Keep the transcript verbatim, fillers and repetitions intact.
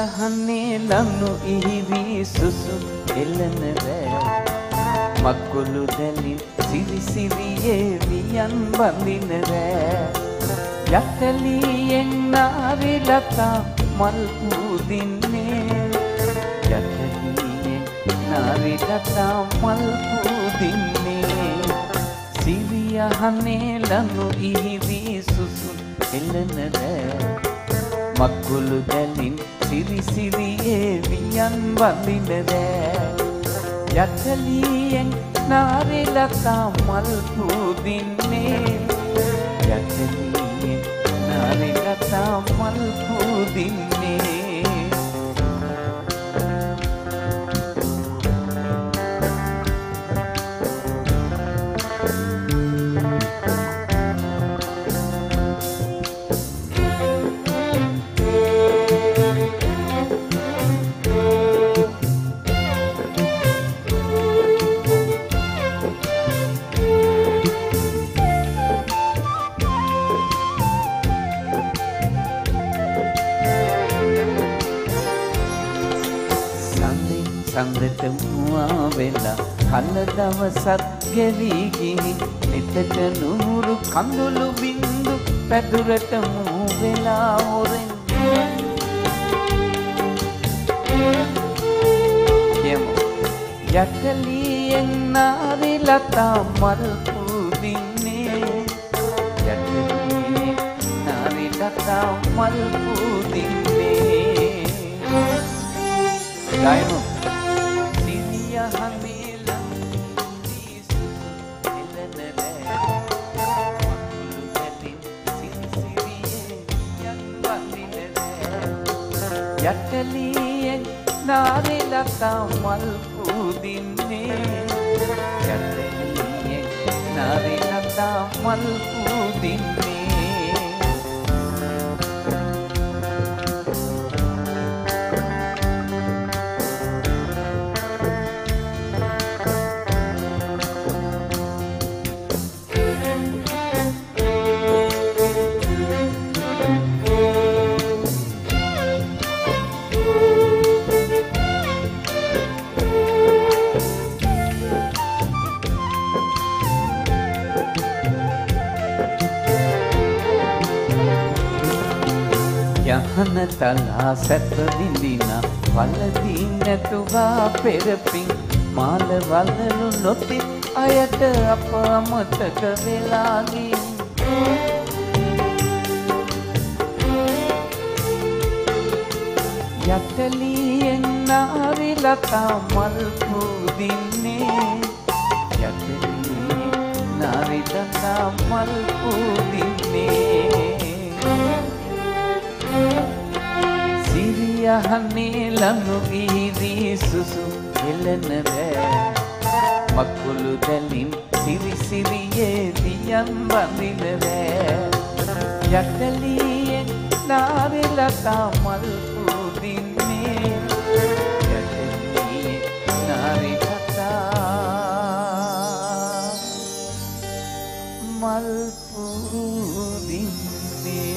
සිරියහනේ ලනු ඉහිවි සුසු එළන රෑ මක්කුළු දැලින් සිරි සිරියේ වියන් බඳින රෑ යටලියෙන් නාරි ලතා මල් පුදින්නේ යටලියෙන් නාරි ලතා මල් පුදින්නේ සිරියහනේ ලනු ඉහිවි සුසු එළන රෑ මක්කුළු දැලින් සිරි සිරියේ වියන් වඳින රෑ යටලියෙන් නාරි ලතා මල් පුදින්නේ යටලියෙන් නාරි ලතා මල් පුදින්නේ සඳට මුවා වෙලා කල දවසත් ගෙවී ගිහින් නිතට නూరు කඳුළු බින්දු පැදුරට මූ වෙලා හොරෙන් යමු යටලියෙන් නාරි ලතා මල් පුදින්නේ යටලියෙන් නාරි ලතා මල් පුදින්නේ ගායමු යටලියෙන් නාරි ලතා මල් පුදින්නේ යටලියෙන් නාරි ලතා මල් පුදින්නේ යහන තලා සැප විඳින වලදී නැතුවා පෙරපින් මාල වලලු නොති අයට අප අමතක වෙලා ගින් යටලියෙන් නාරි ලතා මල් පුදින්නේ යටලියෙන් නාරි ලතා මල් පුදින්නේ සිරියහනේ ලනු ඉහිවි සුසු එළන රෑ මක්කුළු දැලින් සිරි සිරියේ වියන් බඳින රෑ යටලියෙන් නාරි ලතා මල් පුදින්නේ යටලියෙන් නාරි ලතා මල් පුදින්නේ